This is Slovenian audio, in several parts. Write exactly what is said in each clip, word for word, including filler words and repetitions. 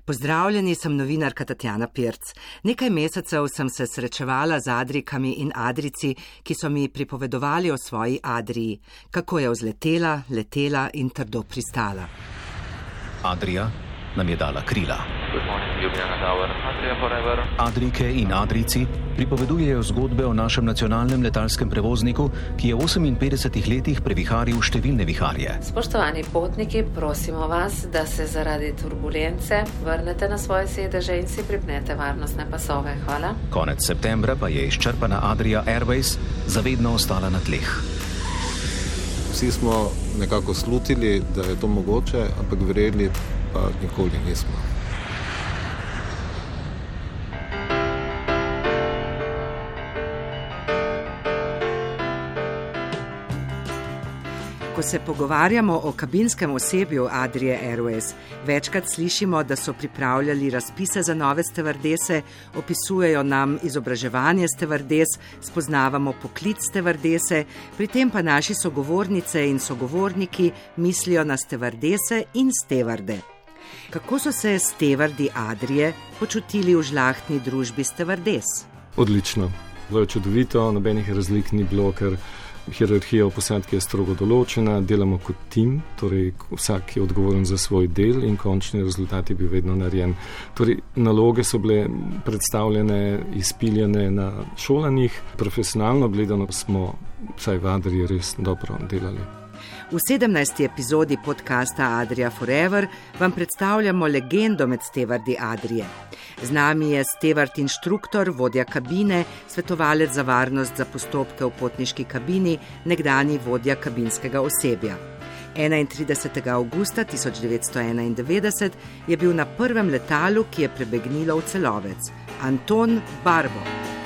Pozdravljeni, sem novinarka Tatjana Pirc. Nekaj mesecev sem se srečevala z Adrikami in Adrici, ki so mi pripovedovali o svoji Adriji, kako je vzletela, letela in trdo pristala. Adria nam je dala krila. Adrike in Adrici pripovedujejo zgodbe o našem nacionalnem letalskem prevozniku, ki je v oseminpetdesetih letih previharil številne viharje. Spoštovani potniki, prosimo vas, da se zaradi turbulence vrnete na svoje sedeže in si pripnete varnostne pasove. Hvala. Konec septembra pa je izčrpana Adria Airways zavedno ostala na tleh. Vsi smo nekako slutili, da je to mogoče, ampak verjeli pa nikoli nismo. Ko se pogovarjamo o kabinskem osebju Adrie Airways, večkrat slišimo, da so pripravljali razpise za nove stevardese, opisujejo nam izobraževanje stevardes, spoznavamo poklic stevardese, pri tem pa naši sogovornice in sogovorniki mislijo na stevardese in stevarde. Kako so se stevardi Adrie počutili v žlahtni družbi stevardes? Odlično. Bilo je čudovito, nobenih razlik ni bilo, ker hierarhija v posadki je strogo določena, delamo kot tim, torej vsak je odgovoren za svoj del in končni rezultat je bil vedno narejen. Torej, naloge so bile predstavljene, izpiljene na šolanjih, profesionalno gledano smo, vsaj v Adriji, res dobro delali. V sedemnajsti epizodi podcasta Adria Forever vam predstavljamo legendo med stevardi Adrije. Z nami je stevard inštruktor, vodja kabine, svetovalec za varnost za postopke v potniški kabini, nekdanji vodja kabinskega osebja. enaintridesetega avgusta tisoč devetsto enaindevetdeset je bil na prvem letalu, ki je prebegnilo v Celovec, Anton Barbo.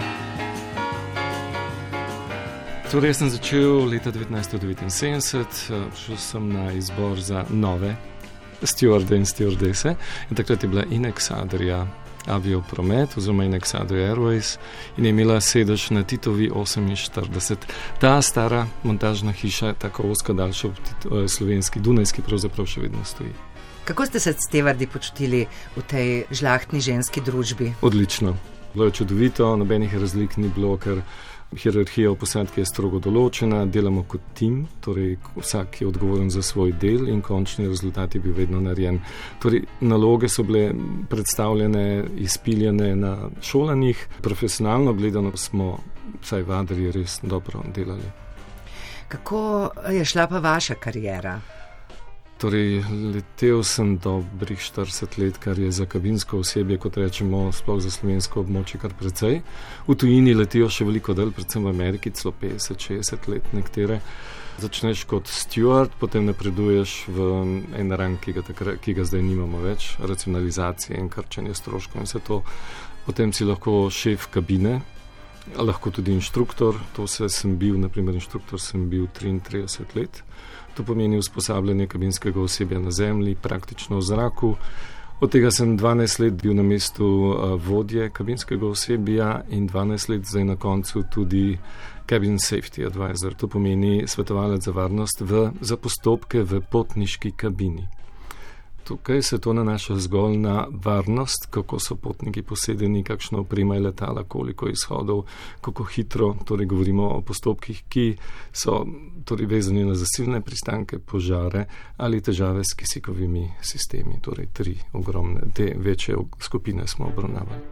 Torej, sem začel leta devetnajststo devetinsedemdeset, šel sem na izbor za nove stewarde in stewardese in takrat je bila Inex Adria Aviopromet oziroma Inex Adria Airways in je imela sedež na Titovi oseminštirideset. Ta stara montažna hiša, tako ozka daljša v slovenski Dunajski, pravzaprav še vedno stoji. Kako ste se stevardi počutili v tej žlahtni ženski družbi? Odlično. Bilo je čudovito, nobenih razlik ni bilo, ker hierarhija v posadki je strogo določena, delamo kot tim, torej vsak je odgovoren za svoj del in končni rezultat je bil vedno narejen. Torej, naloge so bile predstavljene, izpiljene na šolanjih, profesionalno gledano smo, vsaj v Adriji, res dobro delali. Kako je šla pa vaša kariera? Torej, letel sem dobrih štirideset let, kar je za kabinsko osebje, kot rečemo, sploh za slovensko območje, kar precej. V tujini letijo še veliko del, predvsem v Ameriki, celo petdeset šestdeset let nektere. Začneš kot steward, potem napreduješ v en rang, ki ga, takrat, ki ga zdaj nimamo več, racionalizacije in krčenje stroškov in vse to. Potem si lahko šef kabine, lahko tudi inštruktor, to se sem bil, naprimer inštruktor sem bil triintrideset let. To pomeni usposabljanje kabinskega osebja na zemlji, praktično v zraku. Od tega sem dvanajst let bil na mestu vodje kabinskega osebja in dvanajst let zdaj na koncu tudi cabin safety advisor. To pomeni svetovalec za varnost v, za postopke v potniški kabini. Tukaj se to nanaša zgolj na varnost, kako so potniki posedeni, kakšno oprema je letala, koliko izhodov, kako hitro, torej govorimo o postopkih, ki so torej vezani na zasilne pristanke, požare ali težave s kisikovimi sistemi, torej tri ogromne, te večje skupine smo obravnavali.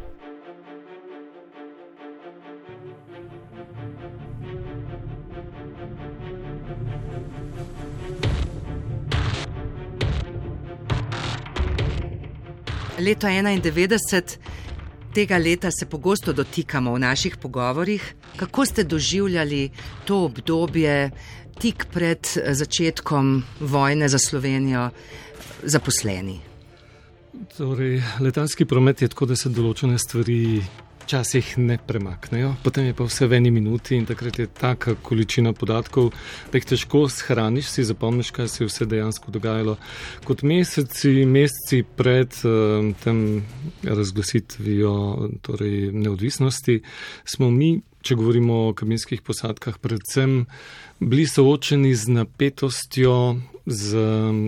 Leto enaindevetdeset, tega leta se pogosto dotikamo v naših pogovorih. Kako ste doživljali to obdobje tik pred začetkom vojne za Slovenijo zaposleni? Torej, letalski promet je tako, da se določene stvari včasih ne premaknejo, potem je pa vse v eni minuti in takrat je taka količina podatkov, da jih težko shraniš, si zapomniš, kaj se je vse dejansko dogajalo. Kot meseci, meseci pred uh, tem razglasitvijo torej neodvisnosti smo mi, če govorimo o kabinskih posadkah, predvsem bili soočeni z napetostjo, z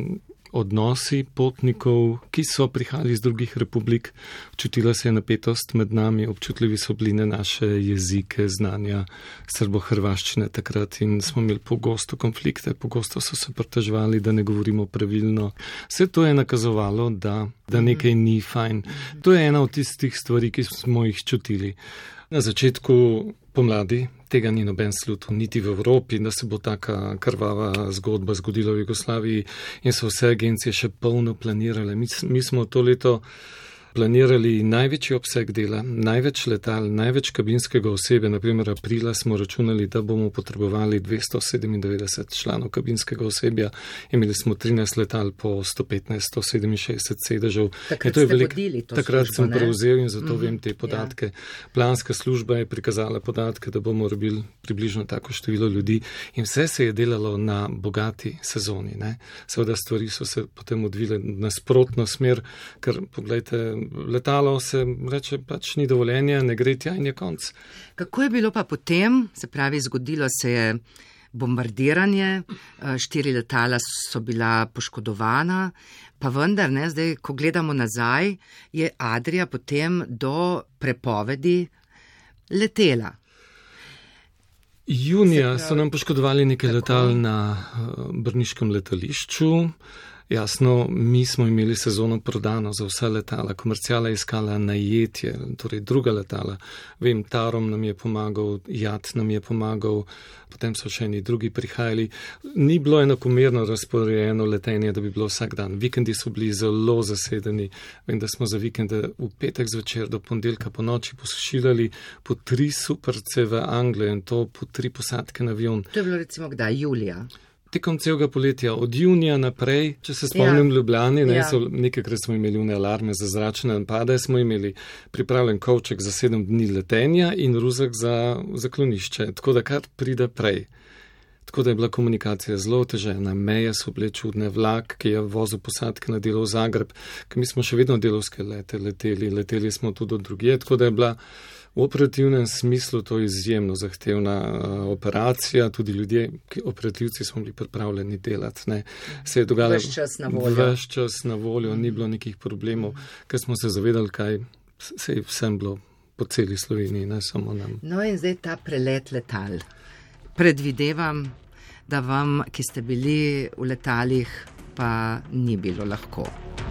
odnosi potnikov, ki so prihajali iz drugih republik. Čutila se je napetost med nami, občutljivi so bili na naše jezike, znanja srbo-hrvaščine takrat in smo imeli pogosto konflikte, pogosto so se pritoževali, da ne govorimo pravilno. Vse to je nakazovalo, da, da nekaj ni fajn. To je ena od tistih stvari, ki smo jih čutili. Na začetku pomladi tega ni noben slutil, niti v Evropi, da se bo taka krvava zgodba zgodila v Jugoslaviji in so vse agencije še polno planirale. Mi, mi smo to leto planirali največji obseg dela, največ letal, največ kabinskega osebja. Naprimer, aprila smo računali, da bomo potrebovali dvesto sedemindevetdeset članov kabinskega osebja. Imeli smo trinajst letal po sto petnajst, sto sedeminšestdeset sedežev. Takrat to je ste velik, vodili to takrat službo, sem ne? prevzel in zato Mm-hmm. vem te podatke. Ja. Planska služba je prikazala podatke, da bomo rabili približno tako število ljudi in vse se je delalo na bogati sezoni. Ne? Seveda stvari so se potem odvile na sprotno smer, ker pogledajte, letalo se reče, pač ni dovoljenja, ne gre tja in je konc. Kako je bilo pa potem, se pravi, zgodilo se je bombardiranje, štiri letala so bila poškodovana, pa vendar, ne, zdaj, ko gledamo nazaj, je Adria potem do prepovedi letela. Junija Se pravi, so nam poškodovali nekaj tako. letal na uh, brniškem letališču. Jasno, mi smo imeli sezono prodano za vsa letala, komercijala je iskala najetje, torej druga letala. Vem, Tarom nam je pomagal, Jat nam je pomagal, potem so še eni drugi prihajali. Ni bilo enakomerno razporejeno letenje, da bi bilo vsak dan. Vikendi so bili zelo zasedeni. Vem, da smo za vikende v petek zvečer do ponedeljka po noči pošiljali po tri superce v Anglijo in to po tri posadke na avion. To je bilo recimo kdaj, julija? Tekom celega poletja, od junija naprej, če se spomnim, Ja. Ljubljani, ne, Ja. so nekajkrat smo imeli une alarme za zračne napade, smo imeli pripravljen kovček za sedem dni letenja in ruzak za zaklonišče, tako da kar pride prej. Tako da je bila komunikacija zelo otežena, meje so bile čudne, vlak, ki je vozil posadke na delo v Zagreb, ker mi smo še vedno delovske lete leteli, leteli smo tudi od drugje, tako da je bila v operativnem smislu to izjemno zahtevna uh, operacija, tudi ljudje, ki operativci smo bili pripravljeni delati. Ne. Se je dogajalo Ves čas na voljo. Ves čas na voljo, ni bilo nekih problemov, ker smo se zavedali, kaj se je vsem bilo po celi Sloveniji, ne samo nam. No in zdaj ta prelet letal. Predvidevam, da vam, ki ste bili v letalih, pa ni bilo lahko.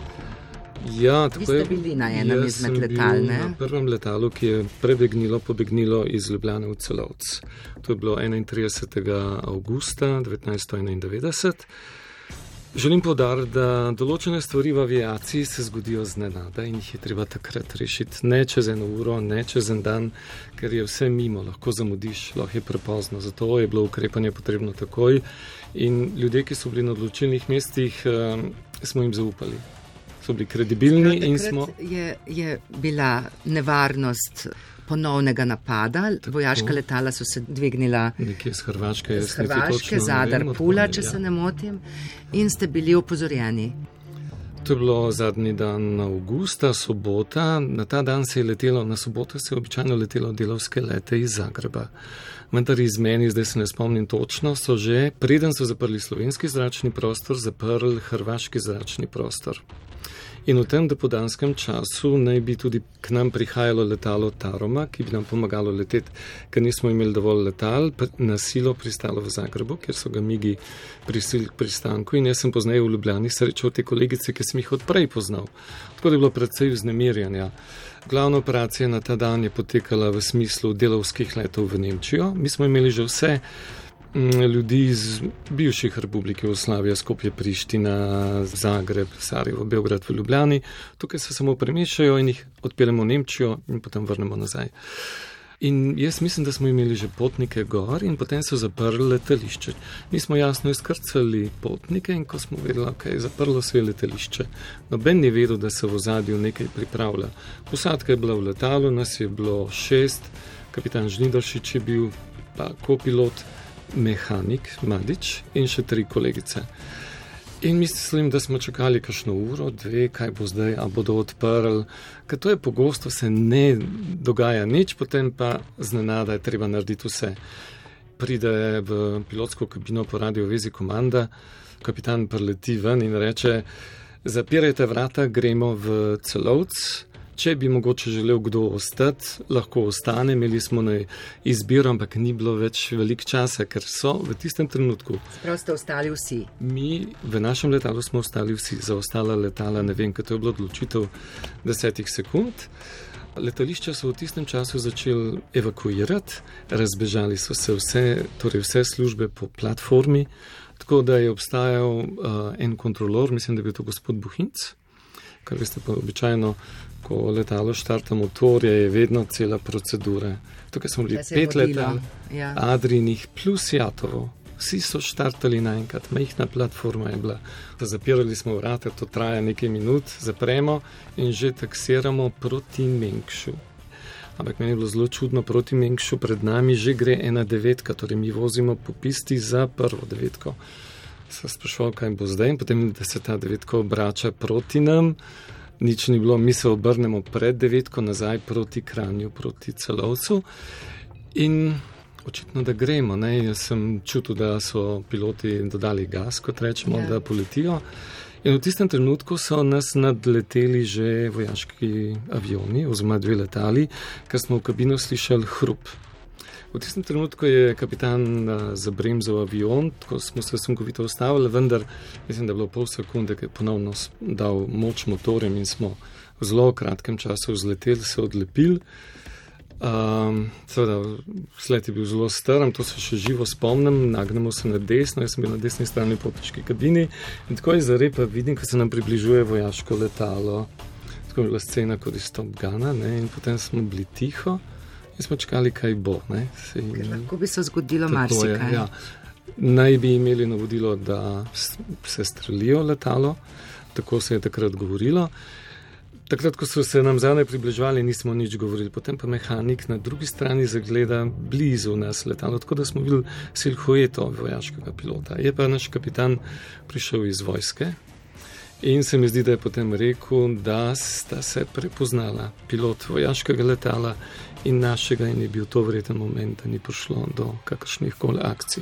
Ja, Vi tako ste je. bili na enem Jaz izmed sem letal, bil ne? Na prvem letalu, ki je prebegnilo, pobegnilo iz Ljubljane v Celovec. To je bilo enaintridesetega avgusta devetnajststo enaindevetdeset. Želim poudariti, da določene stvari v aviaciji se zgodijo znenada in jih je treba takrat rešiti. Ne čez eno uro, ne čez en dan, ker je vse mimo, lahko zamudiš, lahko je prepozno. Zato je bilo ukrepanje potrebno takoj in ljudje, ki so bili na odločilnih mestih, smo jim zaupali. So bili kredibilni Prav, in takrat smo... Je, je bila nevarnost ponovnega napada, vojaška letala so se dvignila Nekje z Hrvaške, jaz z niti Hrvaške, točno ne Zadar, vem, Pula, odkud, če ja. se ne motim, in ste bili opozorjeni. To je bilo zadnji dan avgusta, sobota. Na ta dan se je letelo, na soboto se je običajno letelo delovske lete iz Zagreba. Vendar iz meni, zdaj se ne spomnim točno, so že, preden so zaprli slovenski zračni prostor, zaprli hrvaški zračni prostor. In v tem dopoldanskem času naj bi tudi k nam prihajalo letalo Taroma, ki bi nam pomagalo leteti, ker nismo imeli dovolj letal, na silo pristalo v Zagrebu, kjer so ga migi prisilili k pristanku in jaz sem pozneje v Ljubljani srečal te kolegice, ki sem jih odprej poznal. Tako da je bilo predvsej vznemirjanja. Glavna operacija na ta dan je potekala v smislu delovskih letov v Nemčijo. Mi smo imeli že vse ljudi iz bivših republik Jugoslavije, Skopje, Priština, Zagreb, Sarajevo, Beograd v Ljubljani. Tukaj se samo premešajo in jih odpeljemo v Nemčijo in potem vrnemo nazaj. In jaz mislim, da smo imeli že potnike gor in potem so zaprli letališče. Mi smo jasno izkrcali potnike in ko smo vedeli, ok, zaprlo se je letališče. Noben ni vedel, da se v ozadju nekaj pripravlja. Posadka je bila v letalu, nas je bilo šest, kapitan Žnidaršič je bil, pa kopilot, mehanik Madič in še tri kolegice. In mislim, da smo čakali kakšno uro, dve, kaj bo zdaj, a bodo odprli, ker to je pogosto, se ne dogaja nič, potem pa znenada je treba narediti vse. Pride v pilotsko kabino po radiovezi komanda, kapitan preleti ven in reče, zapirajte vrata, gremo v Celovec. Če bi mogoče želel kdo ostati, lahko ostane. Imeli smo na izbiro, ampak ni bilo več veliko časa, ker so v tistem trenutku. Sprav ste ostali vsi? Mi v našem letalu smo ostali vsi. Za ostala letala ne vem, ker to je bilo odločitev desetih sekund. Letališča so v tistem času začeli evakuirati, razbežali so se vse, torej vse službe po platformi, tako da je obstajal uh, en kontrolor, mislim, da je bil to gospod Buhinc, kar veste pa običajno, ko letalo štarta motorje, je vedno cela procedura. Tukaj smo bili pet letal, ja. Adrinih plus Jatovo. Vsi so štartali naenkrat, majhna platforma je bila. Zapirali smo vrata, to traja nekaj minut, zapremo in že taksiramo proti Mengšu. Ampak meni je bilo zelo čudno, proti Mengšu pred nami že gre ena devetka, torej mi vozimo po pisti za prvo devetko. Se sprašval, kaj bo zdaj, in potem, da se ta devetka obrača proti nam, nič ni bilo, mi se obrnemo pred devetko nazaj proti Kranju, proti Celovcu in očitno, da gremo. Ne? Jaz sem čutil, da so piloti dodali gas, kot rečemo, yeah. da poletijo. In v tistem trenutku so nas nadleteli že vojaški avioni, oziroma dve letali, ker smo v kabino slišali hrup. V tistem trenutku je kapitan uh, zabremzal avion, tako smo se sunkovito ustavili, vendar mislim, da je bilo pol sekunde, ki je ponovno dal moč motorjem in smo v zelo kratkem času vzleteli, se odlepili. Um, seveda, sled je bil zelo strm, to se še živo spomnim, nagnemo se na desno, jaz sem bil na desni strani potniški kabini in tako iz zarepa vidim, ko se nam približuje vojaško letalo. Tako je bila scena kot iz Top Guna, ne, in potem smo bili tiho. In smo čakali, kaj bo. Ne? Se, lahko bi se zgodilo marsikaj. Ja. Naj bi imeli navodilo, da se strelijo letalo, tako se je takrat govorilo. Takrat, ko so se nam zadnje približevali, nismo nič govorili. Potem pa mehanik na drugi strani zagleda blizu nas letalo, tako da smo videli silhueto vojaškega pilota. Je pa naš kapitan prišel iz vojske in se mi zdi, da je potem rekel, da sta se prepoznala pilot vojaškega letala in našega in je bil to verjeten moment, da ni prišlo do kakršnih koli akcij.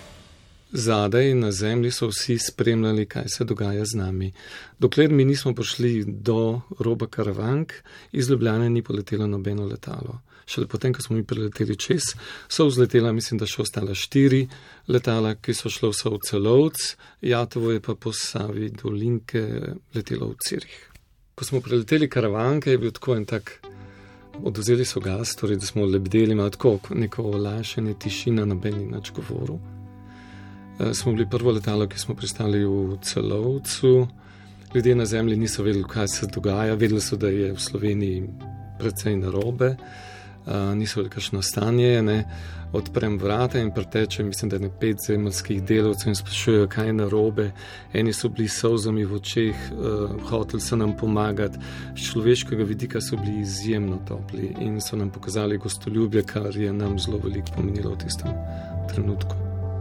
Zadaj na zemlji so vsi spremljali, kaj se dogaja z nami. Dokler mi nismo prišli do roba Karavank, iz Ljubljane ni poletelo nobeno letalo. Šele potem, ko smo mi preleteli čez, so vzletela, mislim, da še ostala štiri letala, ki so šlo vse v Celovec, Jatovo je pa po Savi dolinke letelo v Cirih. Ko smo preleteli Karavanke, je bil tako en tak, odvzeli so gas, torej, da smo lebdeli, malo tako neko olajšanje, tišina, noben ni nič govoril. E, smo bili prvo letalo, ki smo pristali v Celovcu. Ljudje na zemlji niso vedeli, kaj se dogaja, vedeli so, da je v Sloveniji precej narobe. Uh, niso vedeli, kakšno stanje, ne, odprem vrata in preteče, mislim, da je ne pet zemeljskih delavcev in sprašujejo, kaj je narobe. Eni so bili solzami v očeh, uh, hoteli so nam pomagati, z človeškega vidika so bili izjemno topli in so nam pokazali gostoljubje, kar je nam zelo veliko pomenilo v tistem trenutku.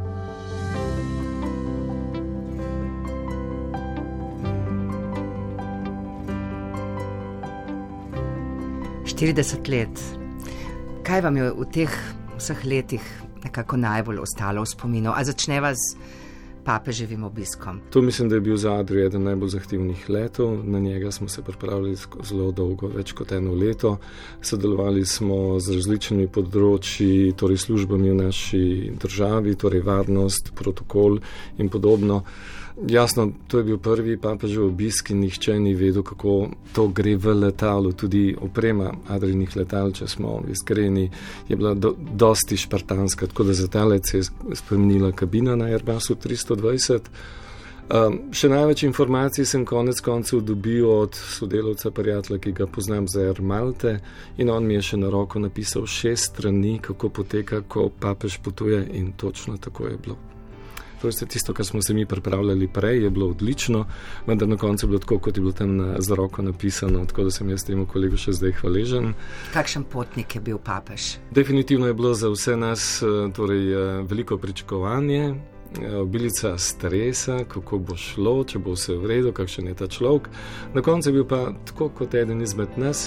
štirideset let. Kaj vam je v teh vseh letih nekako najbolj ostalo v spominu? A začneva z papeževim obiskom? To mislim, da je bil za Adrijo eden najbolj zahtevnih letov. Na njega smo se pripravili zelo dolgo, več kot eno leto. Sodelovali smo z različnimi področji, torej službami v naši državi, torej varnost, protokol in podobno. Jasno, to je bil prvi papežev obisk in nihče ni vedel, kako to gre v letalu. Tudi oprema Adrijinih letal, če smo iskreni, je bila do, dosti špartanska, tako da za talec je spremenila kabina na Airbusu tristo dvajset. Um, še največ informacij sem konec koncev dobil od sodelavca prijatelja, ki ga poznam za Air Malte, in on mi je še na roko napisal šest strani, kako poteka, ko papež potuje, in točno tako je bilo. To je tisto, kar smo se mi pripravljali prej, je bilo odlično, vendar na koncu je bilo tako, kot je bilo tam na, z roko napisano, tako da sem jaz temu kolegu še zdaj hvaležen. Kakšen potnik je bil papež? Definitivno je bilo za vse nas torej, veliko pričakovanje, obilica stresa, kako bo šlo, če bo vse v redu, kakšen je ta človek. Na koncu je bil pa tako kot eden izmed nas.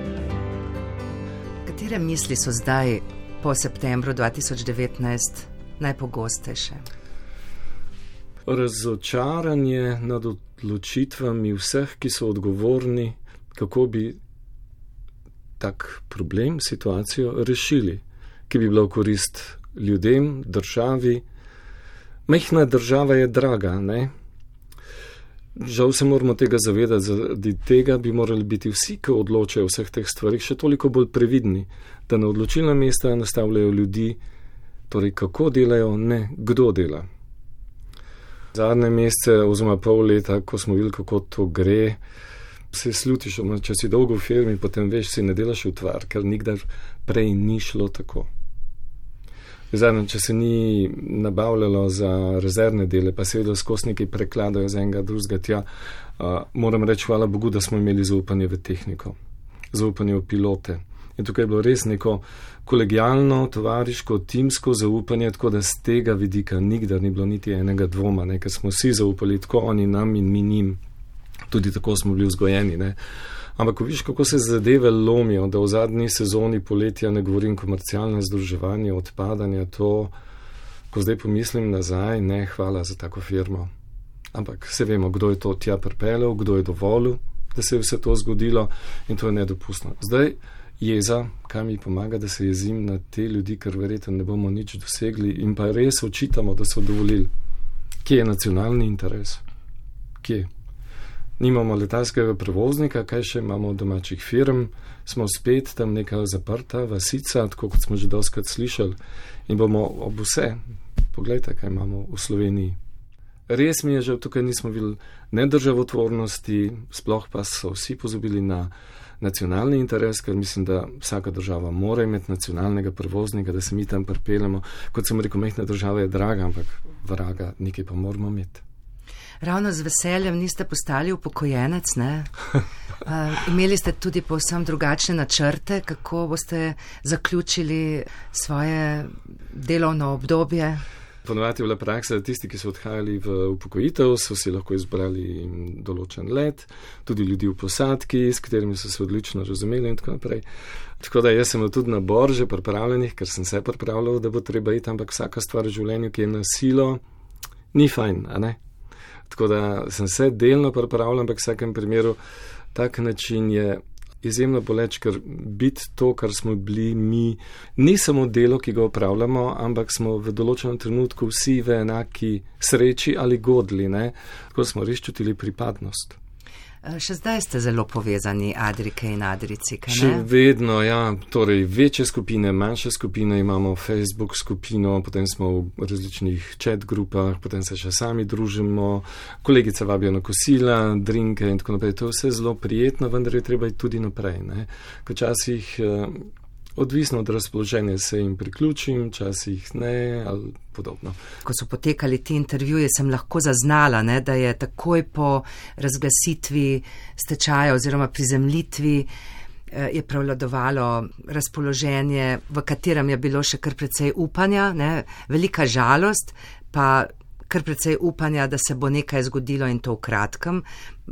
Katere misli so zdaj po septembru dva tisoč devetnajst najpogostejše? Razočaranje nad odločitvami vseh, ki so odgovorni, kako bi tak problem, situacijo rešili, ki bi bila v korist ljudem, državi. Majhna država je draga, ne? Žal se moramo tega zavedati, zaradi tega bi morali biti vsi, ki odločajo o vseh teh stvarih, še toliko bolj previdni, da na odločilna mesta nastavljajo ljudi, torej kako delajo, ne kdo dela. Zadnje mesece, oziroma pol leta, ko smo videli, kako to gre, se slutiš, če si dolgo v firmi, potem veš, si ne delaš utvar, ker nikdar prej ni šlo tako. Zadnje, če se ni nabavljalo za rezervne dele, pa seveda skozi nekaj prekladajo z enega drugega tja, uh, moram reči, hvala Bogu, da smo imeli zaupanje v tehniko, zaupanje v pilote. In tukaj je bilo res neko kolegijalno, tovariško, timsko zaupanje, tako da z tega vidika nikdar ni bilo niti enega dvoma, ne, ker smo vsi zaupali, tako oni nam in mi njim. Tudi tako smo bili vzgojeni. Ne. Ampak, ko viš, kako se zadeve lomijo, da v zadnji sezoni poletja, ne govorim komercialno združevanje, odpadanje, to, ko zdaj pomislim nazaj, ne, hvala za tako firmo. Ampak se vemo, kdo je to tja pripeljal, kdo je dovolil, da se je vse to zgodilo in to je nedopustno. Zdaj, jeza, kaj mi pomaga, da se jezim na te ljudi, ker verjetno ne bomo nič dosegli in pa res očitamo, da so dovolili. Kje je nacionalni interes? Kje? Nimamo letalskega prevoznika, kaj še imamo domačih firm, smo spet tam neka zaprta vasica, tako kot smo že doskrat slišali in bomo ob vse, poglejte, kaj imamo v Sloveniji. Res mi je, že tukaj nismo videli nedržavotvornosti, sploh pa so vsi pozabili na nacionalni interes, ker mislim, da vsaka država mora imeti nacionalnega prevoznika, da se mi tam pripeljemo. Kot sem rekel, mehna država je draga, ampak vraga nekaj pa moramo imeti. Ravno z veseljem niste postali upokojenec, ne? Uh, imeli ste tudi povsem drugačne načrte, kako boste zaključili svoje delovno obdobje? Ponovati je bila praksa, da tisti, ki so odhajali v upokojitev, so si lahko izbrali določen let, tudi ljudi v posadki, s katerimi so se odlično razumeli in tako naprej. Tako da jaz sem tudi na bor že pripravljenih, ker sem se pripravljal, da bo treba iti, ampak vsaka stvar v življenju, ki je na silo, ni fajn, a ne? Tako da sem se delno pripravljal, ampak v vsakem primeru tak način je izjemno boleč, ker biti to, kar smo bili mi, ni samo delo, ki ga opravljamo, ampak smo v določenem trenutku vsi v enaki sreči ali godli, ne? Tako smo res čutili pripadnost. Še zdaj ste zelo povezani, Adrike in Adrici, kaj ne? Še vedno, ja, torej večje skupine, manjše skupine, imamo Facebook skupino, potem smo v različnih chat grupah, potem se še sami družimo, kolegice vabijo na kosila, drinke in tako naprej. To je vse zelo prijetno, vendar je treba iti tudi naprej, ne? Včasih eh, odvisno od razpoloženja se jim priključim, včasih ne, ali podobno. Ko so potekali ti intervjuje, sem lahko zaznala, ne, da je takoj po razglasitvi stečaja oziroma prizemljitvi eh, je prevladovalo razpoloženje, v katerem je bilo še kar precej upanja, ne, velika žalost, pa kar precej upanja, da se bo nekaj zgodilo in to v kratkem,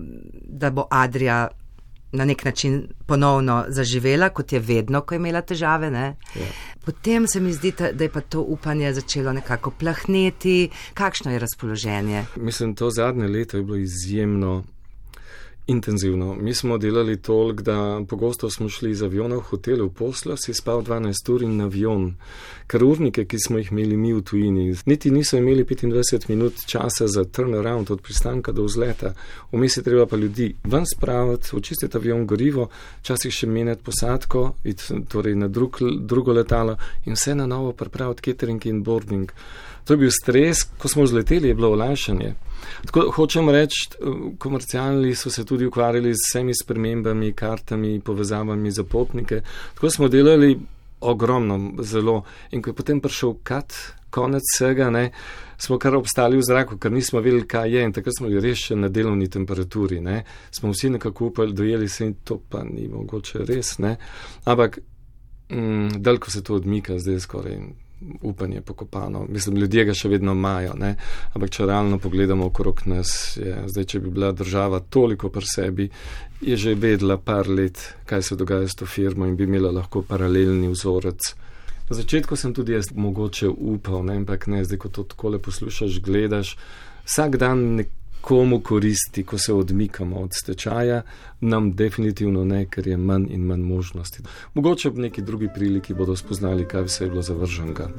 da bo Adria na nek način ponovno zaživela, kot je vedno, ko je imela težave, ne? Ja. Potem se mi zdi, da je pa to upanje začelo nekako plahneti. Kakšno je razpoloženje? Mislim, to zadnje leto je bilo izjemno intenzivno. Mi smo delali toliko, da pogosto smo šli iz aviona v hotel v posla, si spal dvanajst ur in na avion. Ker urnike, ki smo jih imeli mi v tujini, niti niso imeli petindvajset minut časa za turnaround od pristanka do vzleta. Vmes je treba pa ljudi ven spraviti, očistiti avion gorivo, včasih še menjati posadko, iti torej na drug, drugo letalo in vse na novo pripraviti catering in boarding. To je bil stres, ko smo vzleteli, je bilo olajšanje. Tako hočem reči, komercialni so se tudi ukvarjali z vsemi spremembami, kartami, povezavami za potnike. Tako smo delali ogromno, zelo. In ko je potem prišel kat, konec vsega, ne, smo kar obstali v zraku, ker nismo vedeli, kaj je. In takrat smo bili res še na delovni temperaturi. Ne. Smo vsi nekako upali, dojeli se in to pa ni mogoče res. Ne. Ampak mm, daleko se to odmika, zdaj skoraj upanje pokopano. Mislim, ljudje ga še vedno imajo, ne? Ampak če realno pogledamo okrog nas, je, zdaj, če bi bila država toliko pri sebi, je že vedela par let, kaj se dogaja s to firmo in bi imela lahko paralelni vzorec Na začetku sem tudi jaz mogoče upal, ne, ampak ne, zdaj, ko to takole poslušaš, gledaš, vsak dan nekomu koristi, ko se odmikamo od stečaja, nam definitivno ne, ker je manj in manj možnosti. Mogoče ob neki drugi priliki bodo spoznali, kaj vse je bilo zavrženega.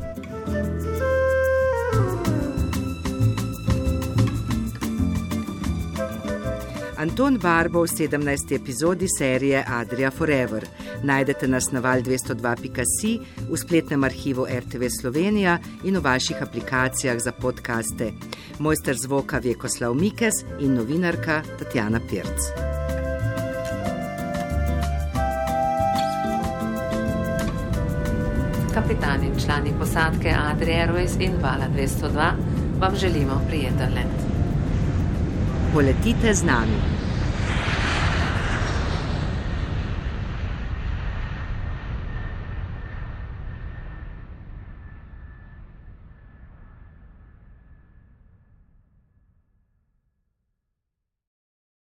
Anton Barbo v sedemnajsti epizodi serije Adria Forever. Najdete nas na val dvesto dva pika si, v spletnem arhivu R T V Slovenija in v vaših aplikacijah za podcaste. Mojster zvoka Vjekoslav Mikes in novinarka Tatjana Pirc. Kapitan in člani posadke Adria Airways in vala dvesto dva vam želimo prijeten let. Poletite z nami.